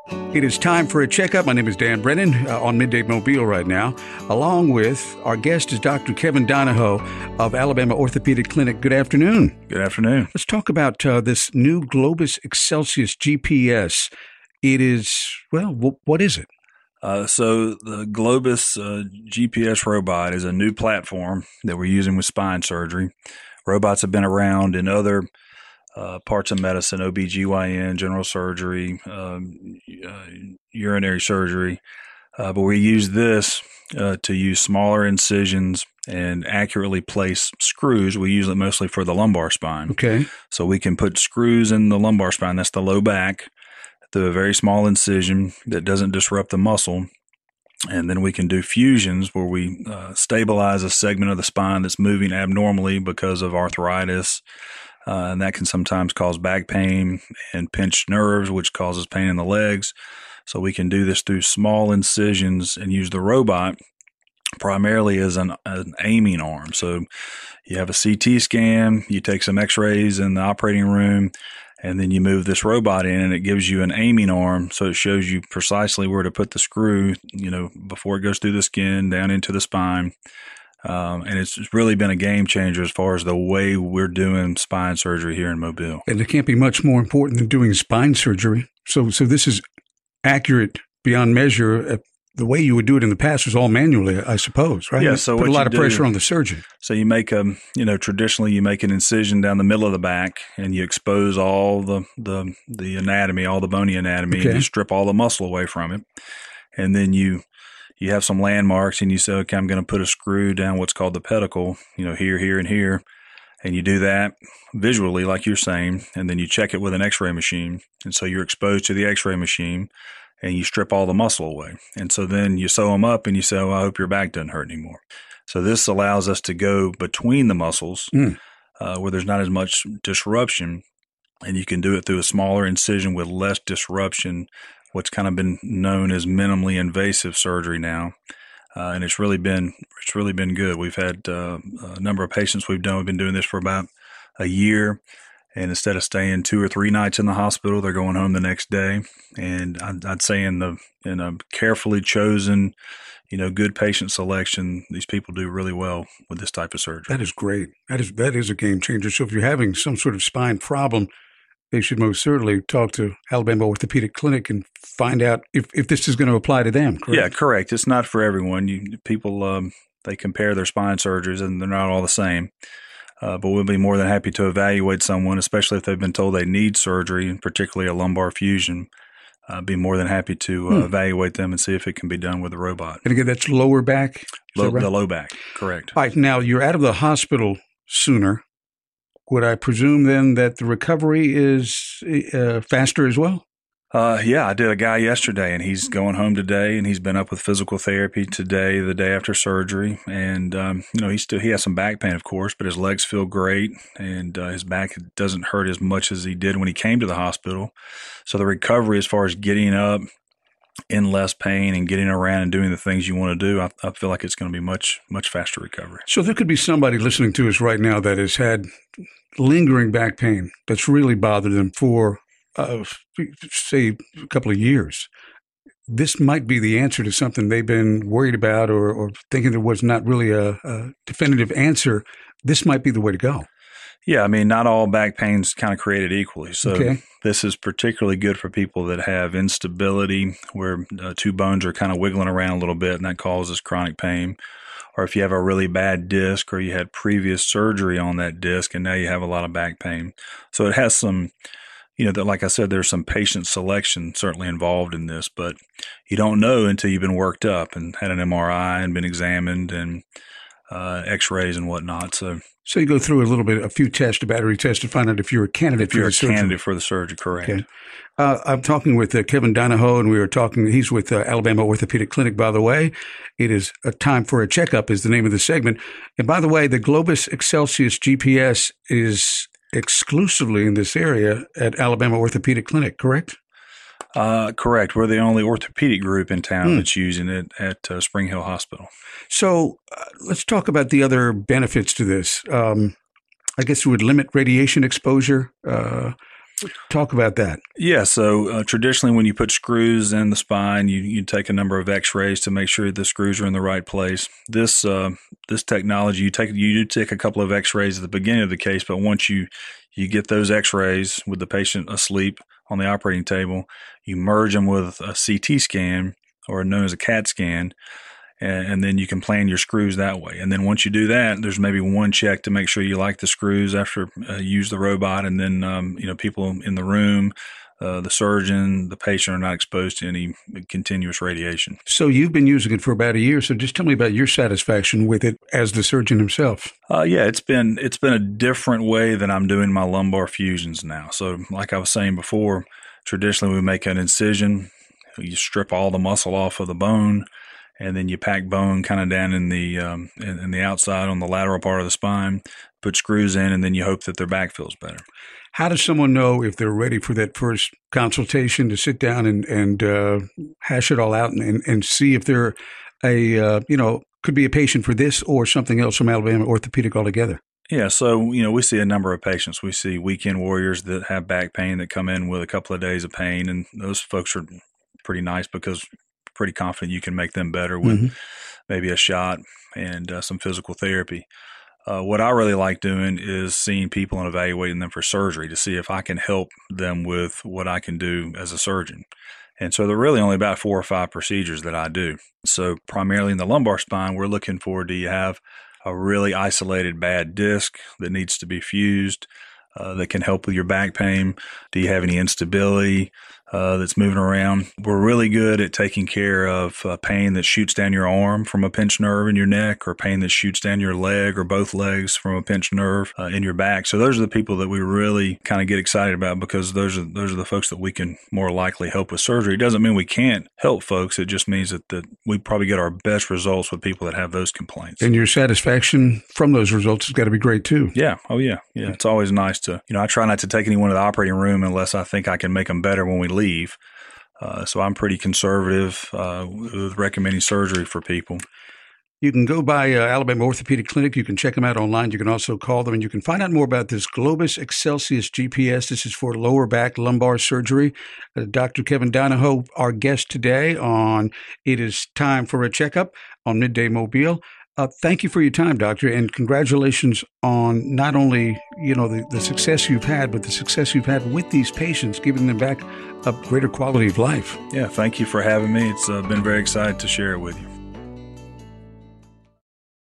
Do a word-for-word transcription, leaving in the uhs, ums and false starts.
It is time for a checkup. My name is Dan Brennan uh, on Midday Mobile right now. Along with our guest is Doctor Kevin Donahoe of Alabama Orthopedic Clinic. Good afternoon. Good afternoon. Let's talk about uh, this new Globus Excelsius G P S. It is, well, w- what is it? Uh, so the Globus uh, G P S robot is a new platform that we're using with spine surgery. Robots have been around in other uh, parts of medicine, O B G Y N, general surgery, um, uh, urinary surgery, uh, but we use this uh, to use smaller incisions and accurately place screws. We use it mostly for the lumbar spine. Okay. So we can put screws in the lumbar spine, that's the low back, through a very small incision that doesn't disrupt the muscle. And then we can do fusions where we uh, stabilize a segment of the spine that's moving abnormally because of arthritis. Uh, and that can sometimes cause back pain and pinched nerves, which causes pain in the legs. So we can do this through small incisions and use the robot primarily as an, an aiming arm. So you have a C T scan, you take some x-rays in the operating room, and then you move this robot in and it gives you an aiming arm. So it shows you precisely where to put the screw, you know, before it goes through the skin, down into the spine. Um, and it's really been a game changer as far as the way we're doing spine surgery here in Mobile. And it can't be much more important than doing spine surgery. So, so this is accurate beyond measure. Uh, the way you would do it in the past was all manually, I suppose, right? Yeah. So put what a lot you of do, pressure on the surgeon. So you make a, you know, traditionally you make an incision down the middle of the back and you expose all the, the, the anatomy, all the bony anatomy, Okay. and you strip all the muscle away from it. And then you, you have some landmarks and you say, okay, I'm going to put a screw down what's called the pedicle, you know, here, here, and here. And you do that visually, like you're saying, and then you check it with an x-ray machine. And so you're exposed to the x-ray machine and you strip all the muscle away. And so then you sew them up and you say, oh, I hope your back doesn't hurt anymore. So this allows us to go between the muscles Mm. uh, where there's not as much disruption, and you can do it through a smaller incision with less disruption, what's kind of been known as minimally invasive surgery now. Uh, and it's really been it's really been good. We've had uh, a number of patients we've done. We've been doing this for about a year. And instead of staying two or three nights in the hospital, they're going home the next day. And I'd, I'd say in the in a carefully chosen, you know, good patient selection, these people do really well with this type of surgery. That is great. That is that is a game changer. So if you're having some sort of spine problem, they should most certainly talk to Alabama Orthopedic Clinic and find out if, if this is going to apply to them, correct? Yeah, correct. It's not for everyone. You, people, um, they compare their spine surgeries, and they're not all the same. Uh, but we'll be more than happy to evaluate someone, especially if they've been told they need surgery, and particularly a lumbar fusion. Uh, be more than happy to uh, hmm. evaluate them and see if it can be done with a robot. And again, that's lower back? Low, right? The low back, correct. All right. Now, you're out of the hospital sooner. Would I presume then that the recovery is uh, faster as well? Uh, yeah, I did a guy yesterday, and he's going home today, and he's been up with physical therapy today, the day after surgery. And, um, you know, he still, he has some back pain, of course, but his legs feel great, and uh, his back doesn't hurt as much as he did when he came to the hospital. So the recovery as far as getting up in less pain and getting around and doing the things you want to do, I, I feel like it's going to be much, much faster recovery. So there could be somebody listening to us right now that has had lingering back pain that's really bothered them for Uh, say a couple of years. This might be the answer to something they've been worried about or, or thinking there was not really a, a definitive answer. This might be the way to go. Yeah, I mean, not all back pain's kind of created equally. So okay. This is particularly good for people that have instability where uh, two bones are kind of wiggling around a little bit, and that causes chronic pain. Or if you have a really bad disc or you had previous surgery on that disc and now you have a lot of back pain. So it has some, you know, that, like I said, there's some patient selection certainly involved in this, but you don't know until you've been worked up and had an M R I and been examined and uh, x-rays and whatnot. So, so you go through a little bit, a few tests, a battery test to find out if you're a candidate if you're for a the surgery. candidate for the surgery, correct. Okay. Uh, I'm talking with uh, Kevin Donahoe, and we are talking, he's with uh, Alabama Orthopedic Clinic, by the way. It is a time for a checkup is the name of the segment. And by the way, the Globus Excelsius G P S is exclusively in this area at Alabama Orthopedic Clinic, correct? Uh, correct. We're the only orthopedic group in town Hmm. that's using it at uh, Spring Hill Hospital. So uh, let's talk about the other benefits to this. Um, I guess it would limit radiation exposure. Uh, Talk about that. Yeah, so uh, traditionally when you put screws in the spine, you, you take a number of x-rays to make sure the screws are in the right place. This uh, this technology, you take you do take a couple of x-rays at the beginning of the case, but once you, you get those x-rays with the patient asleep on the operating table, you merge them with a C T scan, or known as a CAT scan, and then you can plan your screws that way. And then once you do that, there's maybe one check to make sure you like the screws after uh, you use the robot. And then, um, you know, people in the room, uh, the surgeon, the patient are not exposed to any continuous radiation. So you've been using it for about a year. So just tell me about your satisfaction with it as the surgeon himself. Uh, yeah, it's been it's been a different way that I'm doing my lumbar fusions now. So like I was saying before, traditionally we make an incision, you strip all the muscle off of the bone, and then you pack bone kind of down in the um, in, in the outside on the lateral part of the spine, put screws in, and then you hope that their back feels better. How does someone know if they're ready for that first consultation to sit down and, and uh, hash it all out and, and, and see if they're a, uh, you know, could be a patient for this or something else from Alabama Orthopedic altogether? Yeah, so, you know, we see a number of patients. We see weekend warriors that have back pain that come in with a couple of days of pain, and those folks are pretty nice because pretty confident you can make them better with mm-hmm. maybe a shot and uh, some physical therapy. Uh, what I really like doing is seeing people and evaluating them for surgery to see if I can help them with what I can do as a surgeon. And so there are really only about four or five procedures that I do. So primarily in the lumbar spine, we're looking for, do you have a really isolated bad disc that needs to be fused uh, that can help with your back pain? Do you have any instability Uh, that's moving around? We're really good at taking care of uh, pain that shoots down your arm from a pinched nerve in your neck, or pain that shoots down your leg or both legs from a pinched nerve uh, in your back. So those are the people that we really kind of get excited about, because those are those are the folks that we can more likely help with surgery. It doesn't mean we can't help folks. It just means that, that we probably get our best results with people that have those complaints. And your satisfaction from those results has got to be great too. Yeah. Oh yeah. Yeah. It's always nice to, you know, I try not to take anyone to the operating room unless I think I can make them better when we leave. leave. Uh, so I'm pretty conservative uh, with recommending surgery for people. You can go by uh, Alabama Orthopedic Clinic. You can check them out online. You can also call them, and you can find out more about this Globus Excelsius G P S. This is for lower back lumbar surgery. Uh, Doctor Kevin Donahoe, our guest today on It Is Time for a Checkup on Midday Mobile. Uh, thank you for your time, Doctor, and congratulations on not only, you know, the, the success you've had, but the success you've had with these patients, giving them back a greater quality of life. Yeah, thank you for having me. It's uh, been very exciting to share it with you.